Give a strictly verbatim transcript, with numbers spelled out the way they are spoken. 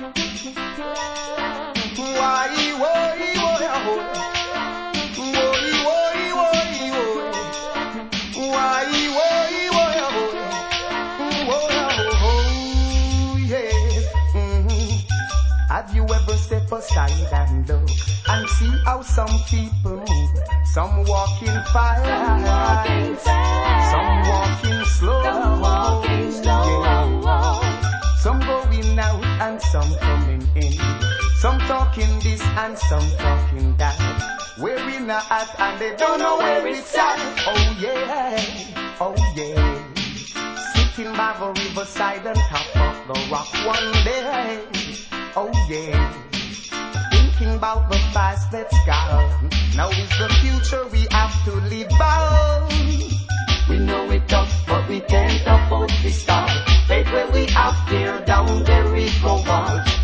Have you ever step aside and look and see how some people move? Some walk in fire, some walk in fast, some walking slow, some walking slow. Yeah. Some going out and some coming in. Some talking this and some talking that. We're in a hat and they don't know where it's at. Oh yeah, oh yeah. Sitting by the riverside and top of the rock one day. Oh yeah, thinking about the past that's gone. Now is the future we have to live by. We know it tough, but we can't afford to stop. Take where we have, tear down,